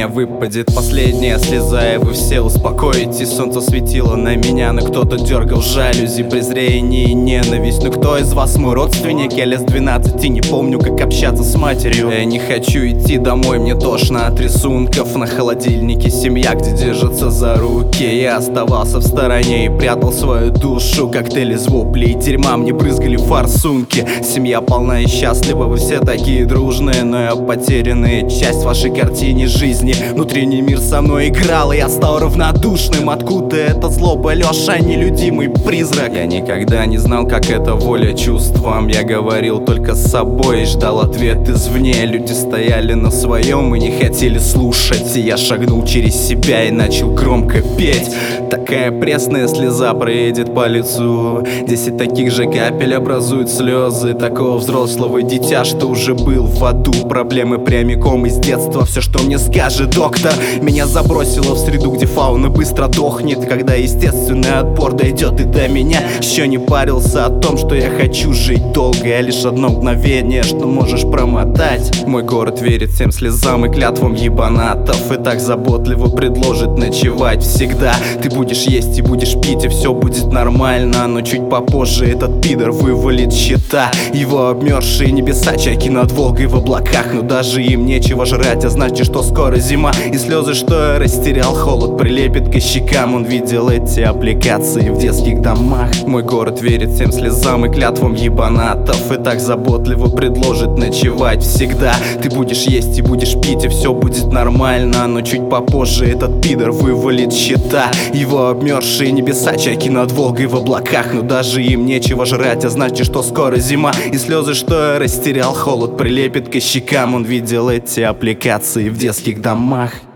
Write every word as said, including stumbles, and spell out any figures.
меня выпадет последняя слеза, и вы все успокоитесь. Солнце светило на меня, но кто-то дергал жалюзи. Презрение и ненависть. Ну кто из вас мой родственник? Я лет с двенадцати не помню, как общаться с матерью. Я не хочу идти домой, мне тошно от рисунков. На холодильнике семья, где держатся за руки. Я оставался в стороне и прятал свою душу. Коктейли из воплей и дерьма мне брызгали форсунки. Семья полна и счастлива, вы все такие дружные, но я потерянная часть в вашей картине жизни. Внутренний мир со мной играл, и я стал равнодушным. Откуда эта злоба, Лёша, нелюдимый призрак? Я никогда не знал, как это воля чувствам. Я говорил только с собой и ждал ответ извне. Люди стояли на своем и не хотели слушать. И я шагнул через себя и начал громко петь. Такая пресная слеза проедет по лицу. Десять таких же капель образуют слезы такого взрослого дитя, что уже был в аду. Проблемы прямиком из детства. Все, что мне скажет доктор. Меня забросило в среду, где фауна быстро дохнет. Когда естественный отбор дойдет и до меня. Еще не парился о том, что я хочу жить долго. Я лишь одно мгновение, что можешь промотать. Мой город верит всем слезам и клятвам ебанатов, и так заботливо предложит ночевать всегда. Ты будешь есть и будешь пить, и все будет нормально. Но чуть попозже этот пидор вывалит счета. Его обмерзшие небеса, чайки над Волгой в облаках. Но даже им нечего жрать, а значит, что скоро зима. И слезы, что я растерял, холод прилепит к щекам. Он видел эти аппликации в детских домах. Мой город верит всем слезам и клятвам ебанатов, и так заботливо предложит ночевать всегда. Ты будешь есть и будешь пить, и все будет нормально. Но чуть попозже этот пидор вывалит счета. Его обмерзшие небеса, чайки над Волгой в облаках. Но даже им нечего жрать, а значит, что скоро зима. И слезы, что я растерял, холод прилепит к щекам. Он видел эти аппликации в детских домах.